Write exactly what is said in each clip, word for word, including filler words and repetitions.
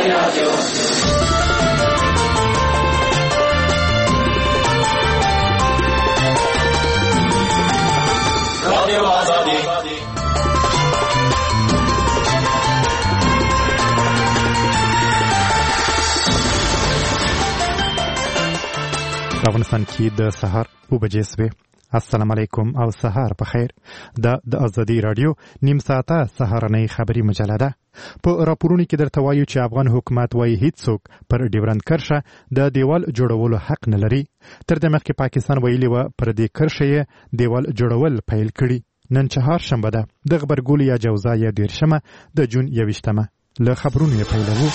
افغانستان کې د سهار اوه بجې شوې. السلام علیکم او سهار په خیر. دا د ازادي رادیو نیم ساعته سهارنۍ خبري مجله ده. په راپورونو کې درته وایو چې افغان حکومت وايي هیڅوک پر ډیورند کرښه د دیوال جوړولو حق نه لري. تر دې مخکې پاکستان ویلي و پر دې کرښه یې دیوال جوړول پیل کړي. نن چهارشنبه ده. د غبرګولي یا جوزا یا دیرشمه د جون یویشتمه. له خبرونو یې پیلوو.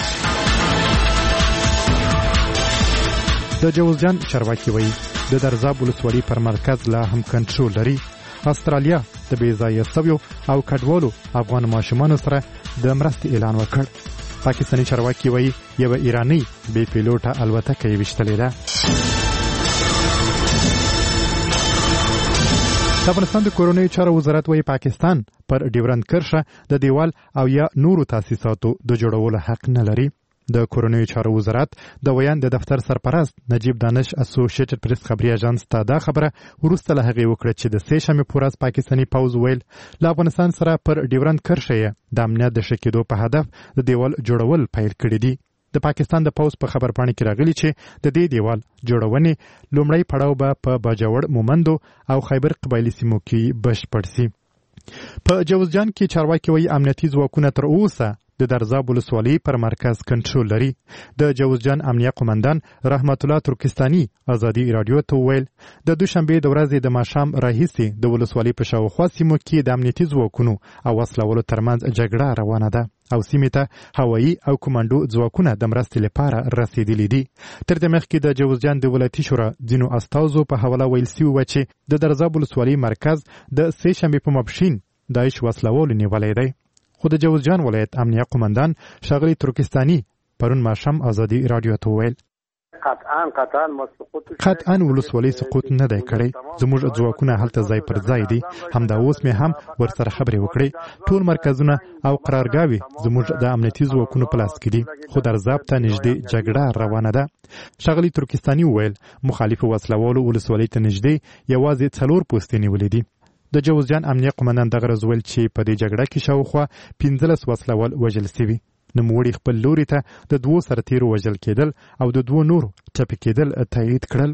د جوزجان چارواکي وایي د درزاب ولسوالي پر مرکز لا هم کنټرول لري. استرالیا د بې ځایه سویو او کډوالو افغان ماشومانو سره د مرستې اعلان وکړ. پاکستاني چارواکي وایي یوه ایراني بې پیلوټه الوتکه یې ویشتلې ده. د افغانستان د کورنیو چارو وزارت وایي پاکستان پر ډیورند کرښه د دیوال او یا نورو تاسیساتو د جوړولو حق نه لري. د کورنیو چارو وزارت د ویان د دفتر سرپرست نجیب دانش اسوسییټډ پریس خبري اژانس ته دا خبره وروسته له هغې وکړه چې د سې شنبې په ورځ پاکستاني پوځ ویل له افغانستان سره پر ډیورند کرښه یې د امنیت د ښه کېدو په هدف د دیوال جوړول پیل کړي دي. د پاکستان د پوځ په خبرپاڼه کې راغلي چې د دې دیوال جوړونې لومړی پړاو به په باجوړ مومندو او خیبر قبایلي سیمو کې بشپړ سي. په جوزجان کې چارواکي وایي امنیتي ځواکونه تر اوسه د درزاب ولسوالۍ پر مرکز کنټرول لري. د جوزجان امنیه قومندان رحمت الله ترکستاني ازادي رادیو ته ویل د دوشنبې د ورځې د ماښام راهیسې د ولسوالۍ په شاوخوا سیمو کې د امنیتي ځواکونو او وسلوالو ترمنځ جګړه روانه ده او سیمې ته هوایي او کمانډو ځواکونه د مرستې لپاره رسېدلي دي. تر دې مخکې د جوزجان د ولایتي شورا ځینو استازو په حواله ویل سوي وه چې د درزاب ولسوالۍ مرکز د سې شنبې په ماپښین داعش وسلوالو نیولی دی. خو د جوزجان ولایت امنیه قومندان ښاغلي ترکستاني پرون ماښام ازادي رادیو ته ویل قطعا قطعا قطعا ولسوالۍ سقوط نه دی کړی. زموږ ځواکونه هلته ځای پر ځای دي. همدا اوس مې هم ورسره خبرې وکړې. ټول مرکزونه او قرارګاوې زموږ د امنیتي ځواکونو په لاس کې دي. خو درزاب ته نږدې جګړه روانه ده. ښاغلي ترکستاني وویل مخالفو وسلوالو ولسوالۍ ته نږدې یوازې څلور پوستې نیولې دي. د جوزجان امنیه قومندان دغه ورځ ویل چې په دې جګړه کې شاوخوا پنځلس وسلوال وژل سوي. نوموړي خپل لوري ته د دوو سرتیرو وژل کېدل او د دوو نورو ټپي کېدل تایید کړل.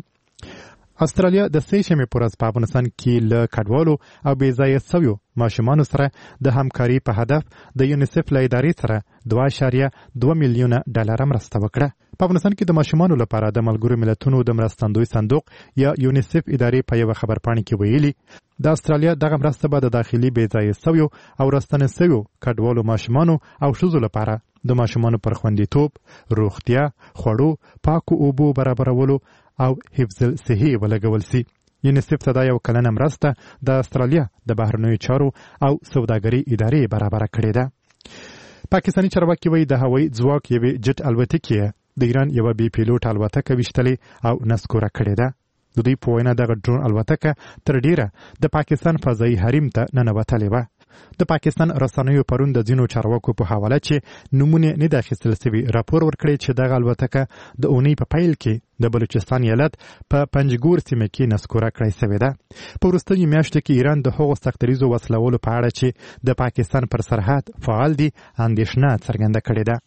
استرالیا د سې شنبې په ورځ په افغانستان کې له کډوالو او بې ځایه سویو ماشومانو سره د همکاري په هدف د یونیسف له ادارې سره دوه اعشاریه دوه میلیونه ډالره مرسته وکړه. په افغانستان کې د ماشومانو لپاره د ملګرو ملتونو د مرستندوی صندوق یا یونیسف ادارې په یوه خبرپاڼه کې ویلي د استرالیا دغه مرسته به د داخلي بې ځایه سویو او راستنه سویو کډوالو ماشومانو او ښځو لپاره د ماشومانو پر خوندیتوب، روغتیا، خوړو، پاکو اوبو برابرولو او حفظ الصحې ولګول سي. یونیسف ته دا یو کلنه مرسته د استرالیا د بهرنیو چارو او سوداګرۍ ادارې برابره کړې ده. پاکستاني چارواکي وایي د هوایي ځواک یوې جټ الوتکې د ایران یوه بې پیلوټه الوتکه ویشتلې او نسکوره کړې ده. د دوی په وینا دغه ډرون الوتکه تر ډیره د پاکستان فضایي حریم ته ننوتلې وه. د پاکستان رسنیو پرون د ځینو چارواکو په حواله چې نومونه نه د اخیستل سوي راپور ورکړی چې دغه الوتکه د اونۍ په پیل کې د بلوچستان ایالت په پنجګور سیمه کې نسکوره کړی سوې ده. په وروستیو میاشتو کې ایران د هغو سختدریزو وسلولو په اړه چې د پاکستان پر سرحد فعال دي اندېښنه څرګنده کړې ده.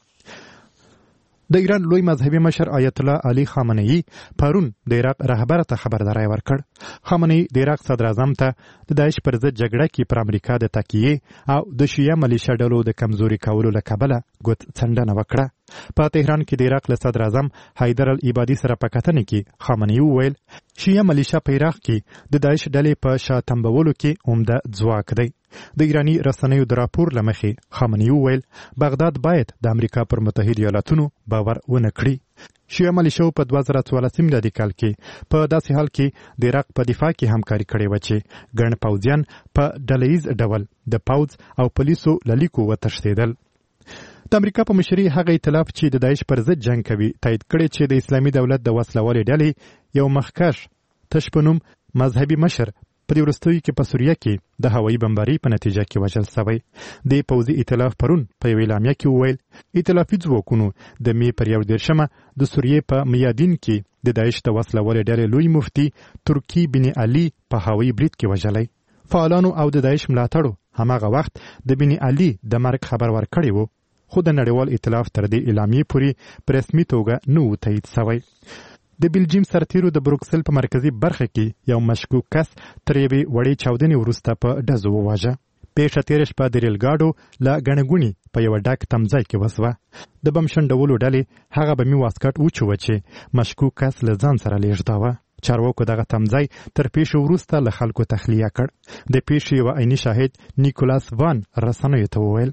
د ایران لوی مذهبي مشر آیت الله علي خامنه‌ای پرون د عراق رهبر ته خبرداری ورکړ. خامنه‌ای د عراق صدر اعظم ته د داعش پر ضد جګړه کې پر امریکا د تکیې او د شیعه ملیشه ډلو د کمزوري کولو له کبله ګوت څنډنه وکړه. په تهران کې د عراق له صدر اعظم حیدر العبادي سره په کتنه کې خامنه‌ای وویل شیعه ملیشه په عراق کې د داعش ډلې په شا تمبولو کې عمده ځواک دی. د ایرانی رسنیو د راپور له مخې خامنه‌ای وویل بغداد باید د امریکا پر متحد ایالاتونو باور ونه کړي. شیعه ملیشو په دوه زره څوارلسم میلادي کال کې په داسې حال کې د عراق په دفاع کې همکاري کړې وه چې ګڼ پوځیان په ډلهییز ډول د پوځ او پولیسو له لیکو وتښتېدل. د امریکا په مشرۍ هغه ائتلاف چې د داعش پر ضد جنګ کوي تایید کړی چې د اسلامي دولت د وسلوالې ډلې یو مخکښ تش په نوم مذهبي مشر په دې وروستیو کې په سوریه کې د هوایي بمبارۍ په نتیجه کې وژل شوی. د پوځي ائتلاف پرون په یوه اعلامیه کې وویل ائتلافي ځواکونو د می پر یو دېرشمه د سوریې په میادین کې د داعش د وسله والې ډلې لوی مفتي ترکی بن علي په هوایي برید کې وژلی. فعالانو او د داعش ملاتړو هماغه وخت د بن علي د مرګ خبر ورکړی و، خو د نړیوال ائتلاف تر دې اعلامیې پورې په رسمي توګه نه و تایید شوی. د بلجیم سرتیرو د بروکسل په مرکزي برخه کې یو مشکوک کس تر یوې وړې چاودنې وروسته په ډزو وواژه. پیښه تېره شپه د ریل ګاډو له ګڼې ګوڼې په یوه ډک تمځای کې وسوه. د بم شنډولو ډلې هغه بمي واسکټ وچوه چې مشکوک کس له ځان سره لېږداوه. چارواکو دغه تمځای تر پیښې وروسته له خلکو تخلیه کړ. د پیښې یوه عیني شاهد نیکولاس وان رسنیو ته وویل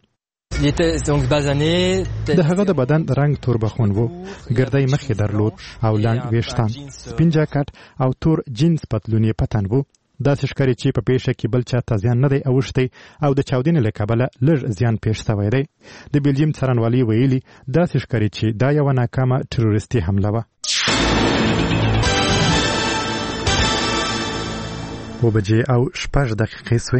د هغه د بدن رنګ تور بخون وو، ګردی مخې درلود او لنډ ویښتان، سپین جاکټ او تور جینز پتلون یې پتن وو. داسې ښکاري چې په پیښه کې بل چاته زیان نه دی اوښتی او د چاودنې له کبله لږ زیان پیښ شوی دی. د بلجیم څارنوالۍ ویلي داسې ښکاري چې دا یوه ناکامه ټروریستي حمله وه. اوه بجې او شپږ دقیقې سوې.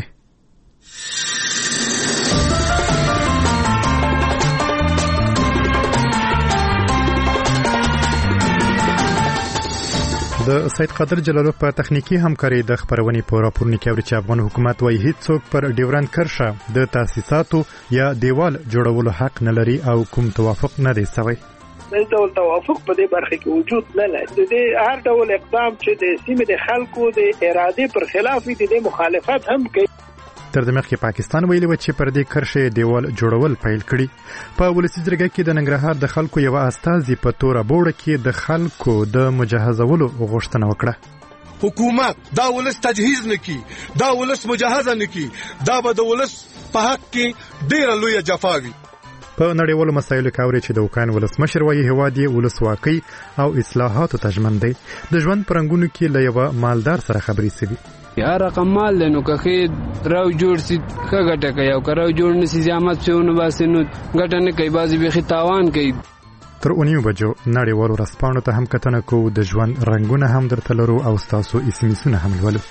د سید قادر جلالوف په تخنیکی همکاري د خبرونې په راپورني کې اوري چې افغان حکومت وايي هیڅوک پر ډیورند کرښه د تاسیساتو یا دیوال جوړولو حق نه لري او کوم توافق نه دی شوی. د ډول توافق په دې برخه کې وجود نه لري. د هر ډول اقدام چې د سیمې د خلکو د ارادې پر خلاف دي د مخالفت هم کوي. تر دې مخکې پاکستان ویلي و چې پر دې کرښې دیوال جوړول پیل کړي. په ولسي جرګه کې د ننګرهار د خلکو یو استازي په توره بوړه کې د خلکو د مجهزولو غوښتنه وکړه. حکومت دا ولس تجهیز نکي، دا ولس مجهزه نکي، دا به د ولس په حق کې ډیره لویه جفا وي. په نړیوالو مسایلو کې اوري چې د اوکراین ولسمشر وايي هیواد یې ولسواکۍ او اصلاحاتو ته ژمن دی. د ژوند په رنګونو کې له یوه مالدار سره خبرې شوي. یا رقم مال دی نو که ښې راو جوړ سي ښه ګټه کوي او که راو جوړ نه سي زحمت پسې ونه باسي نو ګټه نه کوي، بعضې بیخي تاوان کوي. تر اونیو بجو نړیوالو ورځپاڼو ته هم کتنه کوو، د ژوند رنګونه هم درته لرو او ستاسو ایس ام ایسونه هم لولو.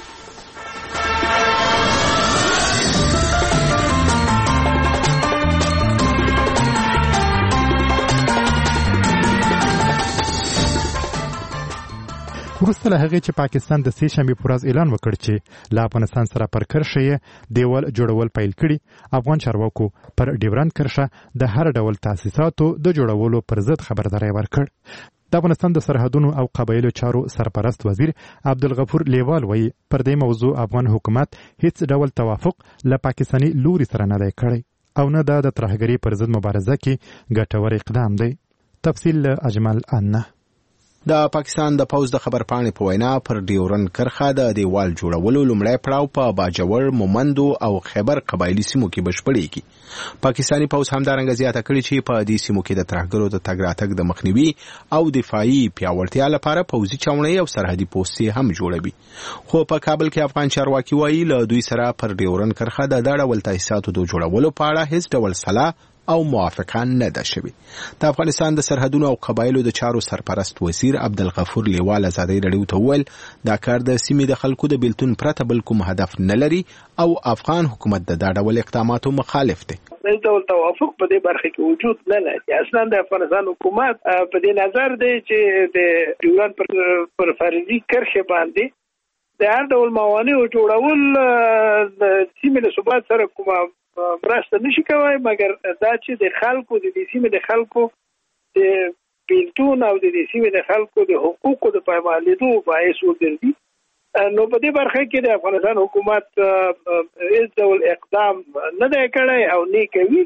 وروسته له هغې چې پاکستان د سې شنبې په ورځ اعلان وکړ چې له افغانستان سره پر کرښه یې دیوال جوړول پیل کړي، افغان چارواکو پر ډیورند کرښه د هر ډول تاسیساتو د جوړولو پر ضد خبرداری ورکړ. د افغانستان د سرحدونو او قبایلو چارو سرپرست وزیر عبدالغفور لیوال وایي پر دې موضوع افغان حکومت هیڅ ډول توافق له پاکستاني لوري سره نه دی کړی او نه دا د ترهګرۍ پر ضد مبارزه کې ګټور اقدام دی. تفصیل له اجمل انه. د پاکستان د پوز د خبرپاڼې په وینا پر ډیورند کرښه د دیوال جوړولو لومړی پړاو په باجوړ، مومندو او خیبر قبایلي سیمو کې بشپړېږي. پاکستاني پوز همدارنګه زیاته کړې چې په دې سیمو کې د ترهګرو د تګ راتګ د مخنیوي او دفاعي پیاوړتیا لپاره پوځي چاونۍ او سرحدي پوستې هم جوړوي. خو په کابل کې افغان چارواکي وایي له دوی سره پر ډیورند کرښه د دا ډول تاسیساتو د جوړولو په اړه هیڅ ډول سلا او موافقه نه ده شوې. د افغانستان د سرحدونو او قبایلو د چارو سرپرست وزیر عبدالغفور لیوال ازادي رادیو ته وویل دا کار د سیمې د خلکو د بیلتون پرته بل کوم هدف نه لري او افغان حکومت د دا ډول اقداماتو مخالف دی. د ډول توافق په دې برخه کې وجود نه لري. اصلا د افغانستان حکومت په دې نظر دی چې د ډیورند پر فرضي کرښه باندې د هر ډول موانع جوړول د سیمې له ثبات سره کومه مرسته نشي کوي، مګر دا چې د خلکو د دې سیمې د خلکو د بیلتون او د دې سیمې د خلکو د حقوقو د پایمالېدو باعث وګرځي. نو په دې برخه کې د افغانستان حکومت هیڅ ډول اقدام نه دی کړی او نه کوي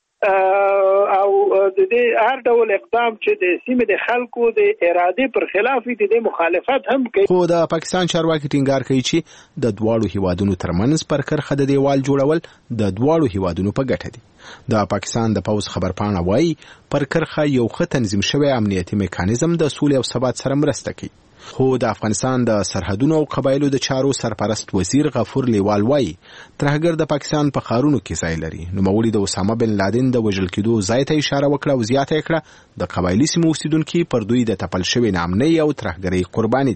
او د دې هر ډول اقدام چې د سیمې د خلکو د ارادې پر خلاف دي د مخالفت هم کوي. خو د پاکستان چارواکي ټینګار کوي چې د دواړو هیوادونو ترمنځ پر کرښه د دیوال جوړول د دواړو هیوادونو په ګټه دي. د پاکستان د پوز خبرپاڼه وایي پر کرښه یو ښه تنظیم شوی امنیتي میکانیزم د سولې او ثبات سره مرسته کوي. خو د افغانستان د سرحدونو او قبایلو د چارو سرپرست وزیر غفور لیوال وایي ترهګر د پاکستان په ښارونو کې ځای لري. نوموړي د اسامه بن لادن د وژل کېدو ځای ته اشاره وکړه او زیاته کړه د قبایلي سیمو اوسیدونکي پر دوی د تپل شوې ناامنۍ او ترهګرۍ قرباني دي.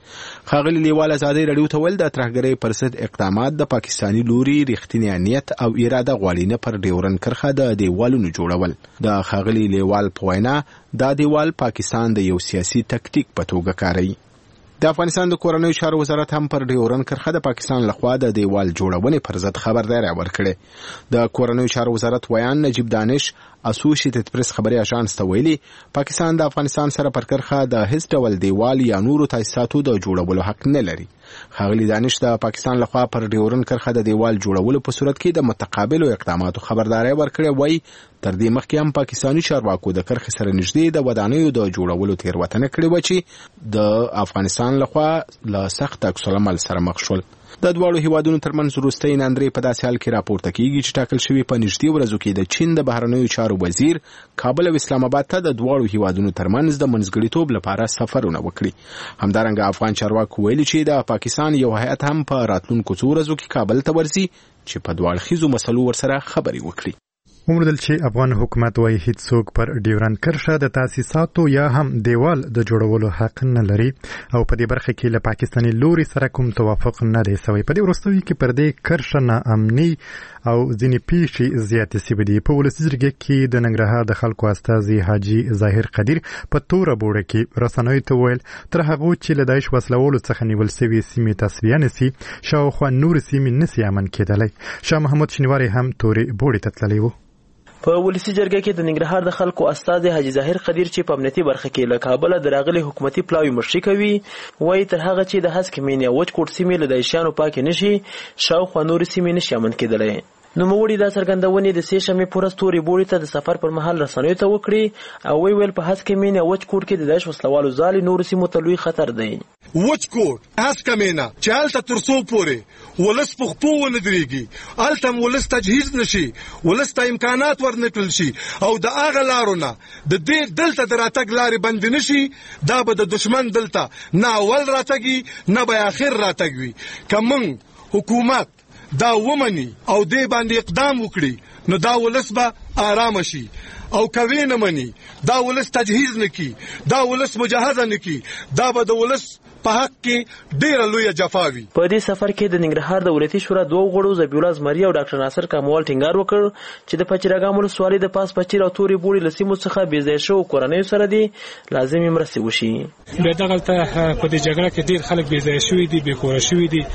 ښاغلي لیوال ازادي رادیو ته ویل د ترهګرۍ پر ضد اقدامات د پاکستاني لوري رښتینی نیت او اراده غواړي، نه پر ډیورن کرښه د دیوالونو جوړول. د ښاغلي لیوال په وینا دا دیوال پاکستان د یو سیاسي تکتیک په توګه کاروي. د افغانستان د کورنیو چارو وزارت هم پر ډیورن کرښه د پاکستان لخوا د دیوال جوړونې پر ضد خبرداری ورکړې. د کورنیو چارو وزارت ویان نجیب دانش اسوسییټډ پریس خبري اژانس ته ویلي پاکستان د افغانستان سره پر کرښه د هیڅ ډول دیوال یا نورو تاسیساتو د جوړولو حق نه لري. ښاغلي دانش د پاکستان لخوا پر ډیورن کرښه د دیوال جوړولو په صورت کې د متقابلو اقداماتو خبرداری ورکړې وای. تر دې مخکې هم پاکستاني چارواکو د کرښې سره نږدې د ودانیو د جوړولو تېروتنه کړې و چې د افغانستان لخوا له سخت عکس العمل سره مخ شول. د دواړو هیوادونو ترمنځ وروستۍ ناندرې په داسې حال کې راپورته کیږي چې ټاکل شوي په نږدې ورځو کې د چین د بهرنیو چارو وزیر کابل او اسلام آباد ته د دواړو هیوادونو ترمنځ د منځګړیتوب لپاره سفرونه وکړي. همدارنګه افغان چارواکو ویلي چې د پاکستان یو هیئت هم په راتلونکو څو ورځو کې کابل ته ورځي چې په دواړو خیزو مسلو ورسره خبرې وکړي. وموندل چې افغان حکومت وايي هیڅوک پر ډیورن کرښه د تاسیساتو یا هم دیوال د جوړولو حق نه لري او په دې برخه کې له پاکستاني لوري سره کوم توافق نه دی سوی. په دې وروستیو کې پر دې کرښه ناامني او ځینې پیښې زیاتې سوي دي. په ولسي جرګې کې د ننګرهار د خلکو استازي حاجي ظاهر قدیر په توره بوړه کې رسنیو ته ویل تر هغه چې له داعش وسلوالو څخه نیول سوي سیمې تصفیه نسي شاوخوا نور سیمې نسي امن کېدلی. شاه محمود شینواری هم تورې بوړې ته تللی و. په ولسی جرګه کې د ننګرهار د خلکو استازي حاجي ظاهر قدیر چې په امنیتي برخه کې له کابل د راغلي حکومتي پلاوی مشري کوي وایي تر هغه چې د هسک مینیا وچ کوټ سیمې له دایشانو پاکې نشي شاوخوا نور سیمې نشي امن کېدلی. نو موړي دا څرګندونې د سې شمې پورس توري بوړي ته د سفر پر مهال رسنیو ته وکړي او وی ویل په هسک مینیا وچ کوټ کې د داعش وسلوالو ځالې نور سیمو ته لوی خطر دی. وچ کوټ هسک مینیا چې هلته تر څو پورې ولس په خپو ونه درېږي هلته ولس تجهیز نشي ولس ته امکانات ورنکړل شي او د هغه لارو نه د دې دلته د راتګ لارې بندې نشي دا به د دشمن دلته نه اول راتګي نه به آخر راتګ وي. که موږ حکومت دا ومني او دې باندې اقدام وکړي نو دا ولس به آرام شي او کوي نه مني دا ولس تجهیز نکي دا ولس مجهزه نکي دا به د ولس په حق کې ډیره لوی جفاوي. په دې سفر کې د ننګرهار د ولایتي شورا دوه غړو زبیح الله زمری او ډاکټر ناصر کاموال ټینګار وکړ چې د پچرګام ولسوالۍ د پاس پچیر او توري بوړي لسیمو څخه بې ځای شو کورنۍ سره دي لازمي مرستې وشي. به دغلته په دې جګړه کې ډیر خلک بې ځای شوي دي بې کور شوي دي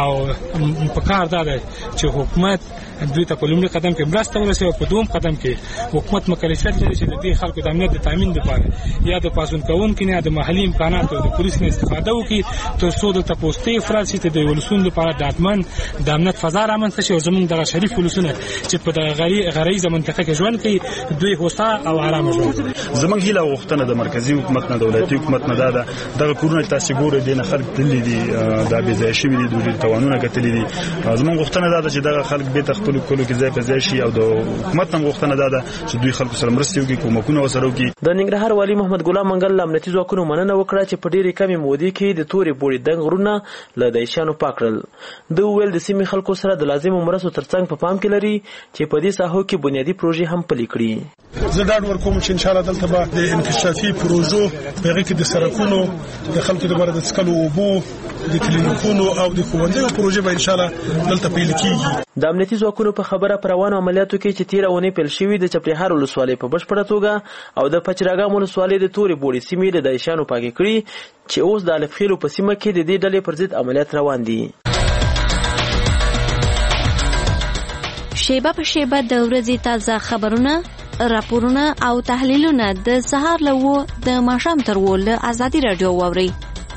او په کار دا دی چې حکومت دوی ته په لومړي قدم کې مرسته ورسوي او په دوم قدم کې حکومت مکلفیت لري چې د دې خلکو د امنیت د تامین لپاره یا د پاسون کوونکو نه د محلي امکاناتو د پولیس نه استفاده وکړي تر څو دلته پوسټې افراد چې د ولسونو لپاره د امن د امنیت فضا رامنځته شي او زموږ دغه شریف ولسونه چې په دغه غریزه منطقه کې ژوند کوي دوی هوسا او آرام ژوند. زموږ هیله غوښتنه د مرکزی حکومت نه دولتي حکومت نه ده دغه کورونه تاسو ګورئ د خلک تللی دي دا به ځای شي دي د توانونه کتلې دي. زموږ غوښتنه ده چې دغه خلک به تخپل کولو کې ځای په ځای شي او د حکومت هم غوښتنه ده چې دوی خلکو سره مرسته وکړي کومکونه وسره وکړي. د ننګرهار والی محمد ګلام منګل امنیتي ځواکونو مننه وکړه چې په ډېرې کمې مودې کې د تورې بوړي دنګ غرونه له دایشانو پاک کړل. د ویل د سیمې خلکو سره د لازمو مرستو ترڅنګ په پام کې لري چې په دې ساحو کې بنیادی پروژې هم پلي کړي. زه ډاډ ورکوم چې ان شاء الله دلته به د انکشافي پروژو په هغه کې د سړکونو د خلکو لپاره د څکلو اوبو د کلینیکونو او د ښوونځیو پروژې به ان شاء الله دلته پیل کیږي. د امنیتي ځواکونو په خبره پر روانو عملیاتو کې چې تیر اونۍ پیل شوي د چپړهار ولسوالۍ په بشپړه توګه او د پچراګام ولسوالۍ د تورې بوړي سیمې د دایشانو پاکې کړي چې اوس د الفخیلو په سیمه کې د دې ډلې پر ضد عملیات روان دي. شیبه په شیبه د ورځې تازه خبرونه راپورونه او تحلیلونه د سهار له و د ماښام تر و له ازادي راډیو واورئ.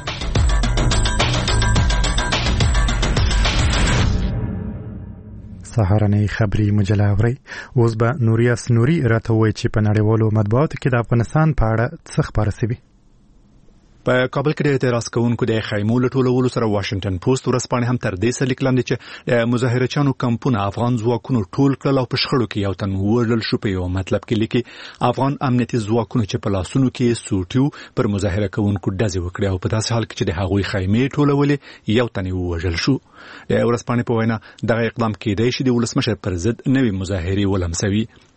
سهارنۍ خبري مجله اورئ. اوس به نوریاس نوري راته وایي چې په نړیوالو مطبوعاتو کې د افغانستان په اړه څه خبره سوي. په کابل کې د اعتراض کوونکو د خیمو لټولولو سره واشنگټن پوسټ ورځپاڼې هم تر دې سره لیک لاندې چې مظاهرچیانو کمپونه افغان ځواکونو ټول کړل او په شخړو کې یو تن ووژل شو. په یو مطلب کې لیکي افغان امنیتي ځواکونو چې په لاسونو کې سوټیو پر مظاهره کوونکو ډزې وکړې او په داسې حال کې چې د هغوی خیمې ټولولې یو تن ووژل شو. د ورځپاڼې په وینا دغه اقدام کېدای شي د ولسمشر پر ضد نوې مظاهرې ولمسوي.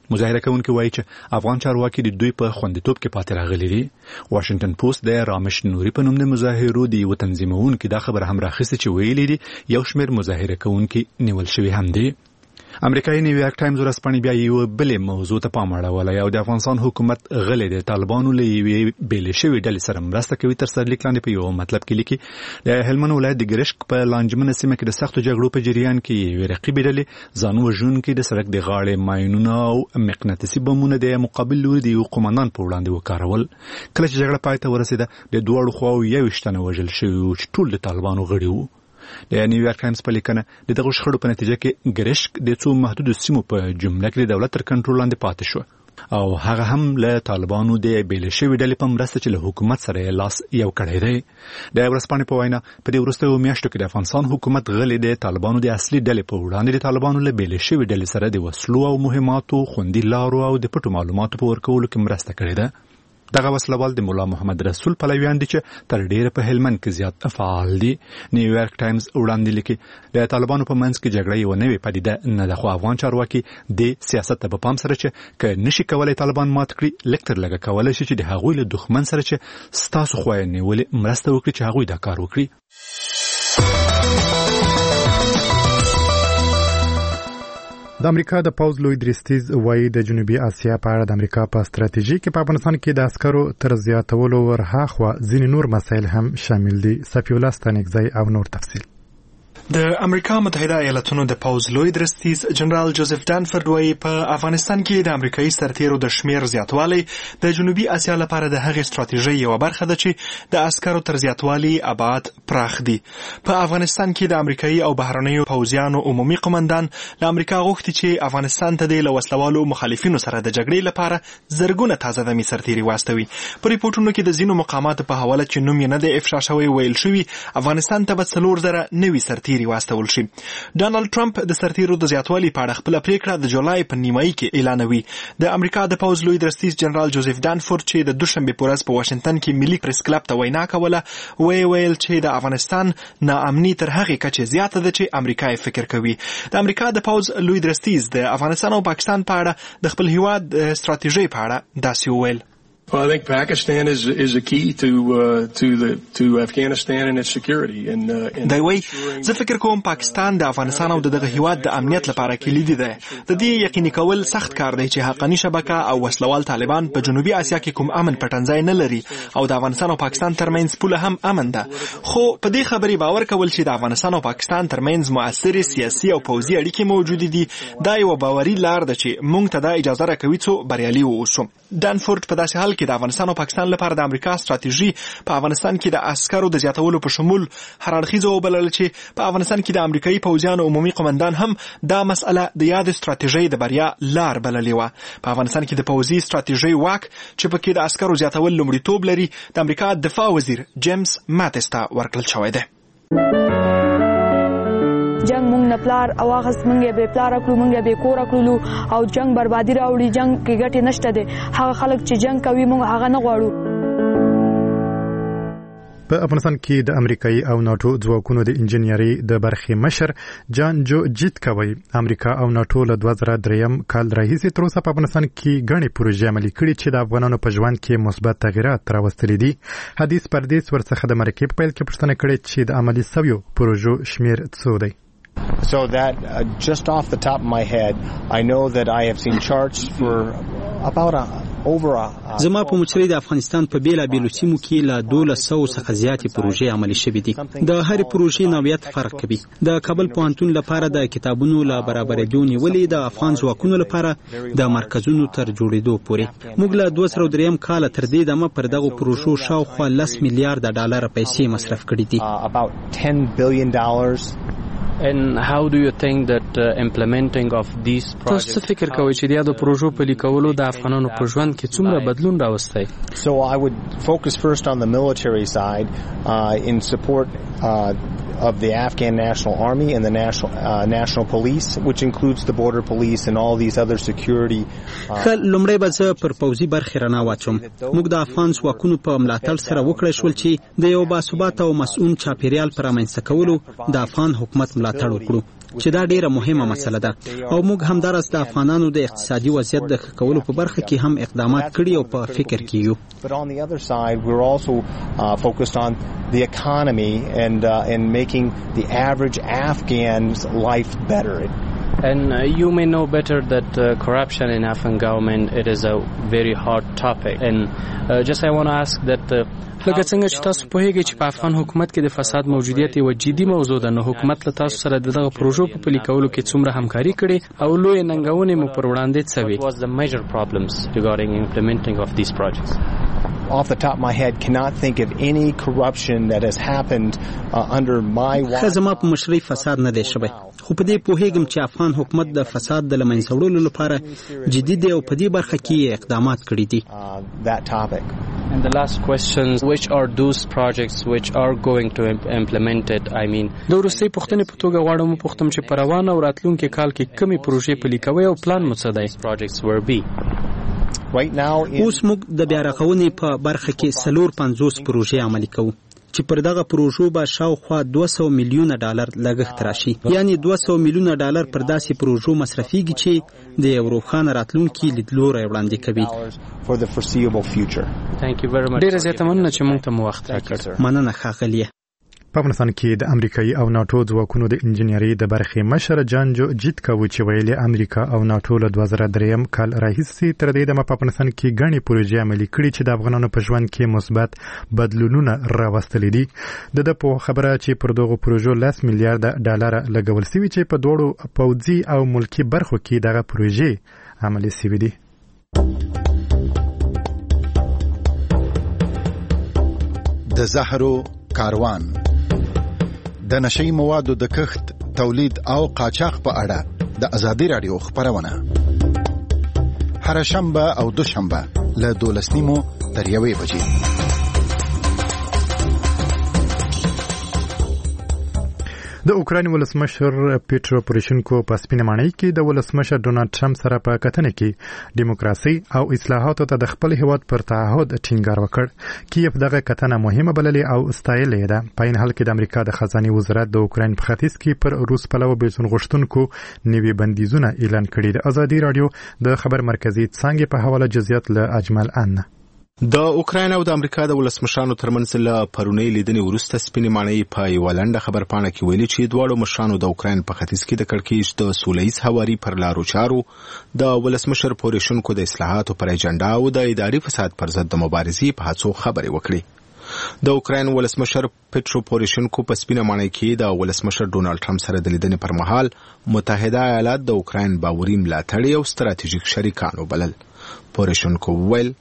مظاهره کوونکي وایي چې افغان چارواکي د دوی په خوندیتوب کې پاتې راغلي دي. واشنگټن پوسټ د رامش نوري په نوم د مظاهرو د یو تنظیمونکو دا خبر هم راخسته چې ویلي دي یو شمېر مظاهره کوونکي نیول شوي هم دي. امریکایي نیویارک ټایمز ورځپاڼې بیا یو بلې موضوع ته پام اړولی او د افغانستان حکومت غلی د طالبانو له یوې بېلې شوې ډلې سره مرسته کوي تر سرلیک لاندې په یو مطلب کې لیکي د هلمند ولایت د ګرشک په لانجمنه سیمه کې د سختو جګړو په جریان کې یوې رقیبې ډلې ځان وژونکي د سړک د غاړې ماینونه او مقناطیسي بمونه د مقابل لوري د یو قومندان په وړاندې وکارول. کله چې جګړه پای ته ورسېده د دواړو خواوو یوویشت تنه وژل شوي وو چې ټول د طالبانو غړي وو. د نیویارک ټایمز په لیکنه د دغه شخړو په نتیجه کې ګرشک د څو محدودو سیمو په جمله کې د دولت تر کنټرول لاندې پاتې شو او هغه هم له طالبانو د بیلې شوې ډلې په مرسته چې له حکومت سره لاس یو کړی دی. د ورځپاڼې په وینا په دې وروستیو میاشتو کې د افغانستان حکومت غلی د طالبانو د اصلي ډلې په وړاندې د طالبانو له بیلې شوې ډلې سره د وسلو او مهماتو خوندي لارو او د پټو معلوماتو په ورکولو کې مرسته کړې ده. دغه وسلوال د مولا محمد رسول پلویان دي چې تر ډیره په هلمند کې زیات فعال دي. نیویارک ټایمز وړاندې لیکي د طالبانو په منځ کې جګړه یو نوې پدیده نه ده خو افغان چارواکي د سیاست په پام سره چې که نشي کولای طالبان مات کړي لکه تر لږه کولای شي چې د هغوی له دښمن سره چې ستاسو خوا یې نیولې مرسته وکړي چې هغوی دا کار وکړي. د امریکا د پوز لوی درستیز وایي د جنوبي اسیا په اړه د امریکا په ستراتیژي کې په افغانستان کې د عسکرو تر زیاتولو ورهاخوا ځینې نور مسایل هم شامل دي. صفی الله ستانکزی او نور تفصیل. د امریکا متحده ایالاتونو د پوز لوی درستیز جنرال جوزف دانفورد وایي په افغانستان کې د امریکایي سرتیرو د شمیر زیاتوالی د جنوبي اسیا لپاره د هغې ستراتیژۍ یوه برخه ده چې د عسکرو تر زیاتوالي ابعاد پراخ دي. په افغانستان کې د امریکایي او بهرنیو پوځیانو عمومي قومندان له امریکا غوښتي چې افغانستان ته د له وسلوالو مخالفینو سره د جګړې لپاره زرګونه تازه دمي سرتیري واستوي. په ریپورټونو کې د ځینو مقاماتو په حواله چې نوم یې نه دی افشا شوی ویل شوي افغانستان ته به څلور زره نوي سرتیري واستول شي. ډانلډ ټرمپ د سرتیرو د زیاتوالي په اړه خپله پریکړه د جولای په نیمایي کې اعلانوي. د امریکا د پوځ لوی درستیز جنرال جوزف دانفورد چې د دوشنبې په ورځ په واشنګټن کې ملي پریس کلب ته وینا کوله وی ویل چې د افغانستان ناامني تر هغې کچې زیاته ده چې امریکا یې فکر کوي. د امریکا د پوځ لوی درستیز د افغانستان او پاکستان په اړه د خپل هیواد ستراتیژۍ په اړه داسې وویل. Well, I think Pakistan is is a key to uh, to the to Afghanistan and its security and uh, دا وایي زه فکر کوم پاکستان د افغانستان او دغه هیواد د امنیت لپاره کلیدي دی. د دې یقیني کول سخت کار دی چې حقاني شبکه او وسلوال طالبان په جنوبي اسیا کې کوم امن پټنځای نه لري او د افغانستان او پاکستان ترمنځ پوله هم امن ده. خو په دې خبرې باور کول چې د افغانستان او پاکستان ترمنځ مؤثرې سیاسي او پوځي اړیکې موجود دي دا یو باوري لار ده چې موږ ته دا اجازه راکوي څو بریالي واوسو. دانفورد په داسې حال کې د افغانستان او پاکستان لپاره د امریکا ستراتیژي په افغانستان کې د عسکرو د زیاتولو په شمول هر اړخیزه وبلل چې په افغانستان کې د امریکایي پوځیانو عمومي قومندان هم دا مسأله د یاد ستراتیژۍ د بریا لار بللې وه. په افغانستان کې د پوځي ستراتیژۍ واک چې پکې د عسکرو زیاتول لومړیتوب لري د امریکا دفاع وزیر جیمز ماتس ته ورکړل شوی دی. جنگ مونږ نه پلار او هغه مونږ به پلار کړو مونږ به کور کړو او جنگ بربادي راوړي. جنگ کې ګټه نشته ده. هغه خلک چې جنگ کوي مونږ هغه نه غواړو. په افغانستان کې د امریکایي او ناتو ځواکونو د انجنیری د برخې مشر جان جو جیت کوي امریکا او ناتو له دوه زره دریم کال راهیسې تر اوسه په افغانستان کې غني پروژې عملي کړي چې د افغانانو په ژوند کې مثبت تغیرات راوستلي دي. حدیث پردیس ورڅخه د مرکې په پیل کې پوښتنه کړې چې د عملي سویو پروژو شمیر څو دی. So that uh, just off the top of my head, I know that I have seen charts for about a over a زما په مشرۍ د افغانستان په بیلا بیلو سیمو کې له دولس سوو څخه زیاتې پروژې عملي شوې دي. د هرې پروژې نوعیت فرق کوي. د کابل پوهنتون لپاره د کتابونو له برابرېدو نیولې د افغان ځواکونو لپاره د مرکزونو تر جوړېدو پورې موږ له دوه سوه دریم کاله تر دې دمه پر دغو پروژو شاوخوا لس میلیارډه ډالره پیسې مصرف کړي دي. about ten billion dollars. And how do you think that uh, implementing of these projects تاسو فکر کوئ چې د یادو پروژو پلي کولو د افغانانو په ژوند کې څومره بدلون راوستی؟ So I would focus first on the military side uh, in support uh, of the Afghan National Army and the National uh, National Police, which includes the border police and all these other security. خل لمړی به زه پر پوځي برخې رڼا واچوم. موږ د افغان ځواکونو په ملاتړ سره وکړای شول چې د یو باثباته او مسؤل چاپیریال پر رامنځته کولو د افغان حکومت ملاتړ وکړو چې دا ډیره مهمه مسله ده او موږ همدارس د افغانانو د اقتصادي وضعیت د ښه کولو په برخه کې هم اقدامات کړي او په فکر کې یو. But on the other side, we're also uh, focused on the economy and uh, and making the average Afghan's life better. And uh, you may know better that uh, corruption in Afghan government, it is a very hot topic. And uh, just I want to ask that uh, لکه څنګه چې تاسو پوهیږئ چې په افغان حکومت کې د فساد موجودیت یو جدي موضوع ده، نو حکومت له تاسو سره دغه پروژو په پلي کولو کې څومره همکاري کړې او لوی ننګونې مو پر وړاندې څه وي؟ What was the major problems regarding implementing of these projects? Off the top of my head, cannot think of any corruption that has happened uh, under my watch. خزما په مشرۍ فساد نه دی شوی، خو په دې پوهیږم چې افغان حکومت د فساد د لمنځه وړلو لپاره جدي دی او په دې برخه کې اقدامات کړي دي. That topic. And the last question, which are those projects which are going to implement it? I mean, د وروستۍ پوښتنې په توګه غواړم وپوښتم چې په روان او راتلونکي کال کې کومې پروژې پلي کوي او پلان مو څه دی؟ projects will be. Right now, اوس موږ د بیا رغونې په برخه کې څلور پنځوس پروژې عملي کوو چې پر دغه پروژو به شاوخوا دوه سوه میلیونه ډالر لګښت راشي، یعنی دوه سوه میلیونه ډالر پر داسې پروژو مصرفیږي چې د یو روښانه راتلونکي لیدلوری وړاندې کوي. For the foreseeable future. Thank you very much. ډیره زیاته مننه چې موږ ته مو وخت راکړ. مننه ښاغلیه. په افغانستان کې د امریکایي او ناتو ځواکونو د انجنیري د برخې مشر جانجو جیتکاوو چې ویلي امریکا او ناتو له دوه زره دریم کال راهیسې تر دې دمه په افغانستان کې ګڼې پروژې عملي کړي چې د افغانانو په ژوند کې مثبت بدلونونه راوستلي دي. د ده په خبره چې پر دغو پروژو لس میلیارډ ډالر لګول سوي چې په دواړو پوځي او ملکي برخو کې دغه پروژې عملي سوي دي. د زهرو کاروان د نشئی موادو د کښت، تولید او قاچاق په اړه د ازادي رادیو خبرونه هر شنبه او دوشنبه له دولس نیمو تر یوې بجې. د اوکراین ولسمشر پیټرو پوروشینکو په سپینه ماڼۍ کې د ولسمشر ډونالد ټرمپ سره په کتنه کې دیموکراسي او اصلاحاتو ته د خپل هیواد پر تعهد ټینګار وکړ. کیف دغه کتنه مهمه بللې او ستایلې ده. په این حال کې د امریکا د خزانه وزارت د اوکراین په ختیځ کې پر روس پلوه بیلتون غوښتونکو نوي بندیزونه اعلان کړي. د ازادي رادیو د خبر مرکزی څنګه په حواله جزئیات له اجمل ان. د اوکراین او د امریکا د ولسمشرانو ترمنځ له پرونی لیدنې وروسته سپینې ماڼۍ په یوه لنډه خبرپاڼه کې ویلي چې دواړو مشرانو د اوکراین په ختیځ کې د کړکېچ د سوله ییز هواري پر لارو چارو، د ولسمشر پوروشینکو د اصلاحاتو پر ایجنډا او د اداري فساد پر ضد د مبارزې په هڅو خبرې وکړې. د اوکراین ولسمشر پیټرو پوروشینکو په سپینه ماڼۍ کې د ولسمشر ډونالد ټرمپ سره د لیدنې پر مهال متحده ایالات د اوکراین باوري ملاتړي او ستراتیژیک شریکان وبلل. پوروشینکو ویل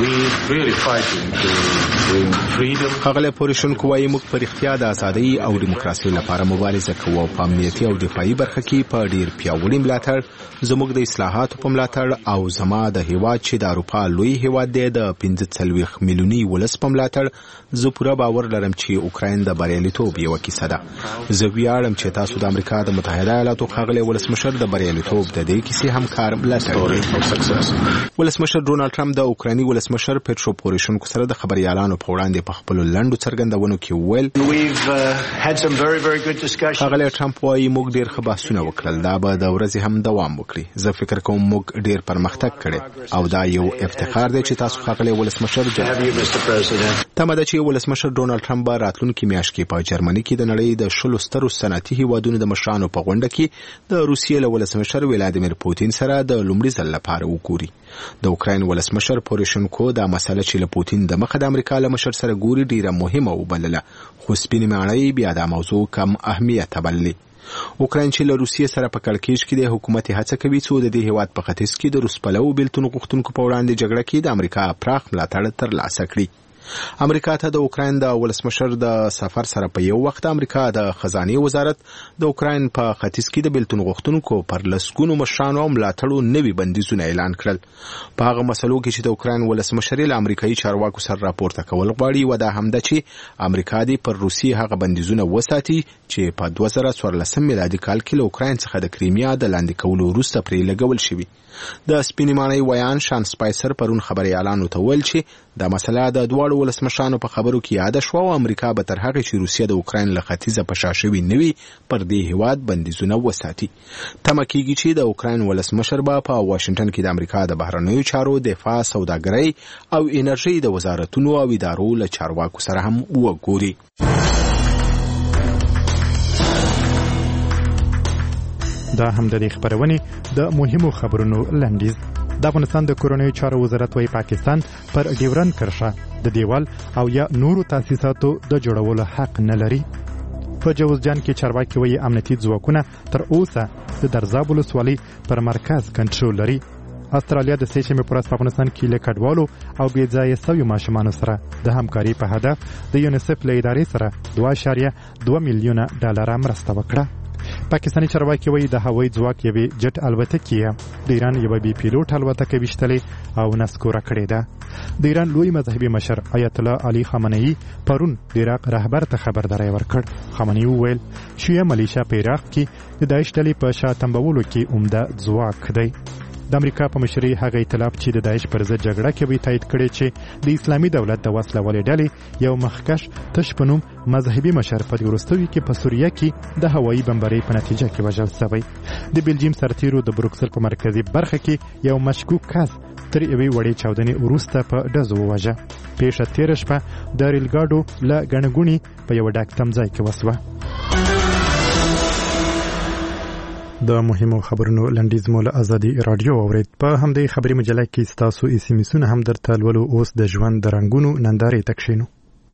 هغه پوروشینکو وايي موږ په رښتیا د ازادۍ او دیموکراسۍ لپاره مبارزه کوو او په امنیتي او دفاعي برخه کې په ډیر پیاوړي ملاتړ، زموږ د اصلاحاتو په ملاتړ او زما د هیواد چې د اروپا لوی هیواد دی د پنځه څلوېښت میلیوني ولس په ملاتړ زه پوره باور لرم چې اوکراین د بریالیتوب یوه کیسه ده. زه ویاړم چې تاسو د امریکا د متحده ایالاتو ښاغلی ولسمشر د بریالیتوب د دې کیسې همکار ملاتړ کوي. ولسمشر ډونالد ټرمپ د اوکرایني ولسمشر پیټرو پوروشینکو سره د خبريالانو په وړاندې په خپل لنډو څرګندونو کې ویل هغه ټرمپ وايي موږ ډیر ښه بحثونه وکړل، دا به د ورځې هم دوام وکړي. زه فکر کوم موږ ډیر پرمختګ کړی او دا یو افتخار دی چې تاسو خاغلی ولسمشر تمه ده چې ولسمشر ډونالد ټرمپ به راتلونکي میاشت کې په جرمني کې د نړۍ د شلو سترو صنعتي هیوادونو د مشرانو په غونډه کې د روسیې له ولسمشر ولادیمیر پوتین سره د لومړي ځل لپاره وګوري. د اوکراین ولسمشر پوروشینکو دا مسله چې له پوتین د مخه د امریکا له مشر سره ګوري ډیره مهمه وبلله، خو سپینې ماڼۍ بیا دا موضوع کم اهمیت بللې. اوکراین چې له روسیې سره په کړکېچ کې د حکومت هڅه کوي څو د دې هیواد په ختیځ کې د روس پلوو بیلتون غوښتونکو په وړاندې جګړه کې د امریکا پراخ ملاتړ ترلاسه کړي. امریکا ته د اوکراین د ولسمشر د سفر سره په یو وخت امریکا د خزانه وزارت د اوکراین په ختیځ کې د بیلتون غوښتونکو پر لسګونو مشرانو او ملاتړو نوي بندیزونه اعلان کړل. په هغه مسلو کې چې د اوکراین ولسمشر له امریکایي چارواکو سره راپورته کول غواړي و دا هم ده چې امریکا دې پر روسیې هغه بندیزونه وساتي چې په دوه زره څوارلسم میلادي کال کې له اوکراین څخه د کریمیا د لاندې کولو وروسته پرې لګول شوي. د سپینې ماڼۍ ویان شان سپایسر پرون خبريالانو ته ویل چې دا مسله د دواړو ولسمشرانو په خبرو کې یاد شوه او امریکا به تر هغه چې روسیه د اوکراین له ختیځه په شا شوي نه وي پر دې هیواد بندیزونه وساتي. تمه کېږي چې د اوکراین ولسمشر به په واشنګټن کې د امریکا د بهرنیو چارو، دفاع، سوداګرۍ او انرژي د وزارتونو او ادارو له چارواکو سره هم وګوري. دا هم د خبرونې د مهمو خبرونو لنډیز. د افغانستان د کورنیو چارو وزارت وايي پاکستان پر ډیورن کرښه د دیوال او یا نورو تاسیساتو د جوړولو حق نه لري. په جوزجان کې چارواکي وايي امنیتي ځواکونه تر اوسه د درزاب ولسوالۍ پر مرکز کنټرول لري. استرالیا د سې شنبې پر ورځ په افغانستان کې له کډوالو او بې ځایه شویو ماشومانو سره د همکاري په هدف د یونیسف له ادارې سره دوه اعشاریه دوه میلیونه ډالر مرسته وکړه. پاکستاني چارواکي وایي د هوایي ځواک یوې جټ الوتکې د ایران یوه بي پیلوټ الوتکه ویشتلې او نسکوره کړې ده. د ایران لوی مذهبي مشر آیت الله علي خامنه‌ای پرون د عراق رهبر ته خبرداری ورکړ. خامنه‌ای وویل شیعه ملیشه په عراق کې د داعش ډلې په شا تمبولو کې عمده ځواک دی. د امریکا په مشرۍ هغه ائتلاف چې د داعش پر ضد جګړه کوي تایید کړی چې د اسلامي دولت د وسله والې ډلې یو مخکش تش په نوم مذهبي مشر په وروستیو کې په سوریه کې د هوایي بمبارۍ په نتیجه کې وژل شوی. د بلجیم سرتیرو د بروکسل په مرکزي برخه کې یو مشکوک کس تر یوې وړې چاودنې وروسته په ډزو وواژه. پیښه تېره شپه د ریل ګاډو له ګڼهګوڼې په یوه ډاک تمځای کې وسوه. د مهمو خبرونو لنډیز مو له ازادي رادیو اورید. په همدې خبري مجله کې ستاسو ایس ام اسونه هم درته لولو. اوس د ژوند د رنګونو نندارې تکشینو.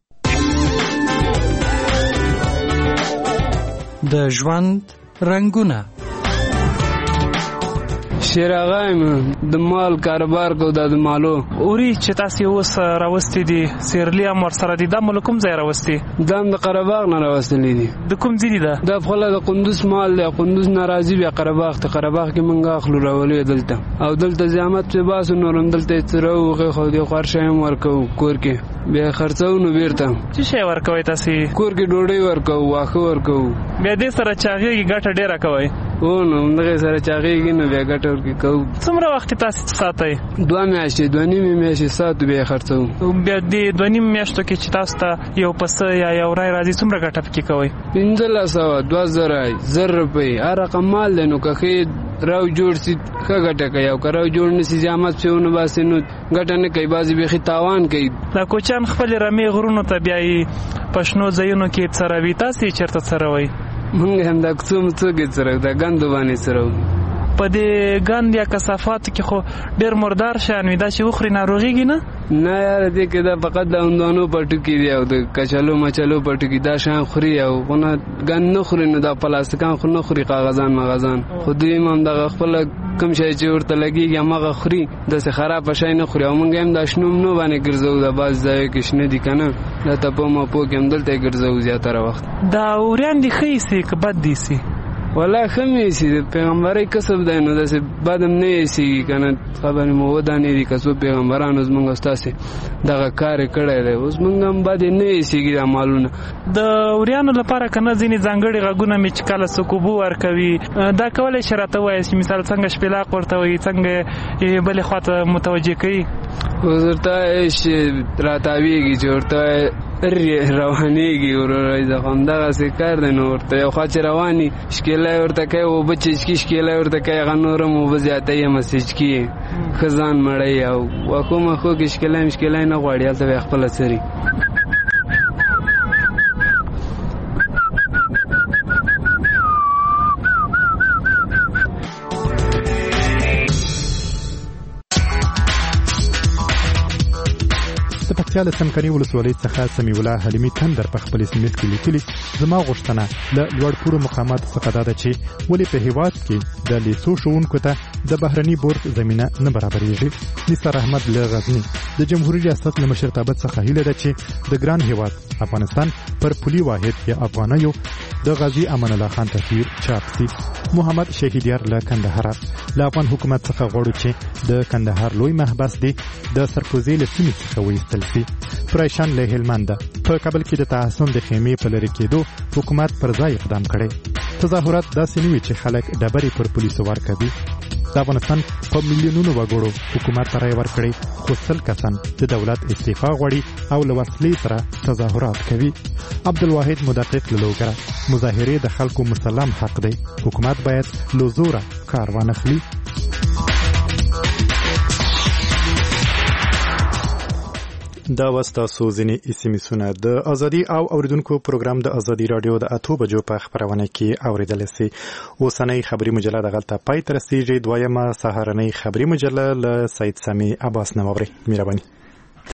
د ژوند رنګونه شیراغایم د مال کاروبار کو د مالو اوري چې تاسو اوس راوستي دي سیرلی امر سره دي د ملکم ځای راوستي د د قرباغ نه راوستلې دي. د کوم ځای ده؟ د خپل د قندوز مال د قندوز ناراضي بیا قرباغ ته قرباغ کې منګه اخلو راولې دلته او دلته زحمت په باس نورم دلته تروغه خو دي خرشایم ورکو کور کې بیا خرڅو نو بیرته چې شی ورکوي تاسو کور کې ډوډۍ ورکو واخه ورکو بیا دې سره چاغي ګټه ډیره کوي. او نو دغه سره چاغي نه بیا ګټه ورکو کو. څومره وخت تاسو ساتي؟ دوه میاشتې دوه نیمه میاشتې ساتو بیا خرڅو. بیا دې دوه نیمه میاشتو کې چې تاسو ته یو پس یا یو رای راځي څومره ګټه پکې کوي؟ پنځه سوه دوه زره زر روپۍ هر رقم مال دی نو که راو جوړ سي ښه ګټه کوي او که راو جوړ نه سي زحمت پې ونه باسي نو ګټه نه کوي. بعضې بیخي تاوان کوي. دا کوچیان خپلې رمې غرونو ته بیایي په شنو ځایونو کې څروي. تاسې یې چېرته څروئ؟ موږ هم دا کوڅو مڅو کې څرو دا ګندو باندې څرو. په دې ګند یا کثافاتو کې خو ډېر مردار شیان وي. دا چې وخوري ناروغېږي نه؟ نه یاره دې کې دا فقط د هندوانو پټو کې دي او د کچالو مچالو پټو کې دا شیان خوري او خونه ګند نه خوري نو دا پلاستیکان خو نه خوري کاغذان مغازان. خو دوی هم دغه خپله کوم شی چې ورته لګېږي هماغه خوري. داسې خرابه شی نه خوري او موږ هم دا شنو منو باندې ګرځو. دا بعض ځایو کې شنه دي که نه دا تپو مپو کې هم دلته یې ګرځو زیاتره وخت. دا وریان دي ښه ایسي که بد دي ایسي؟ والله ښه مې ایسي د پیغمبرۍ کسب دی نو داسې بد هم نه ایسېږي که نه. خبرې مو ودانې دي که څو پیغمبرانو زموږ او ستاسې دغه کار یې کړی دی. اوس موږ هم بد یې نه ایسېږي دا مالونه. د وریانو لپاره که نه ځینې ځانګړي غږونه مې چې کله څوک اوبه ورکوي دا کولی شي راته ووایاست مثال څنګه شپېلاق ورته وایي څنګه یې بلې خوا ته متوجه کوي؟ اوس ورته چې راتاویږي چې ورته روانېږي وروره همدغسې کار دی. نو ورته یو خوا چې رواني شکیلی ورته کوي اوبه چچکي شکیلی ورته کوي هغه نور هم اوبه زیاتوي هم سچکي یې ښه ځان مړوي او واښو مښو کې شکیلی مشکیلی نه غواړي هلته به یې خپله څري. پکتیا له سمکني ولسوالۍ څخه سمیع الله حلیمي تندر په خپل اس ام اس کې لیکلي زما غوښتنه له لوړ پوړو مقاماتو څخه دا ده چې ولې په هیواد کې د لیسو ښوونکو ته د بهرني بورد زمینه نه برابرېږي. نثار احمد له غزني د جمهوریت ریاست له مشرتابه څخه هیله ده چې د ګران هیواد افغانستان پر پولي واحد یا افغانیو د غازی امان الله خان تصویر چاپ شي. محمد شهیدیار له کندهار له افغان حکومت څخه غواړو چې د کندهار لوی محبس دی د سرکوزي له سیمې څخه وایستل شي. پرایشان له هلمند په کابل کې د تحسن د خیمې په لري کېدو حکومت پر ځای اقدام کړي. تظاهرات داسې نه وي چې خلک ډبرې پر پولیسو ورکوي. د افغانستان په میلیونونو وګړو حکومت ته رایه ورکړي خو سل کسان د دولت استعفا غواړي او له وسلې سره تظاهرات کوي. عبدالواحد مدقق له لوګره مظاهرې د خلکو مسلم حق دی، حکومت باید له زوره کار وانخلي. دا وستاسو ځینې اس ام اسونه د ازادي او اوریدونکو پروګرام د ازادي رادیو د اتو بجو په خبرونه کې اوریدل سي. اوسنۍ خبري مجله د غلطه پای تر رسیږي. دویمه سهارنۍ خبري مجله له سید سامي عباس نووري. مهرباني.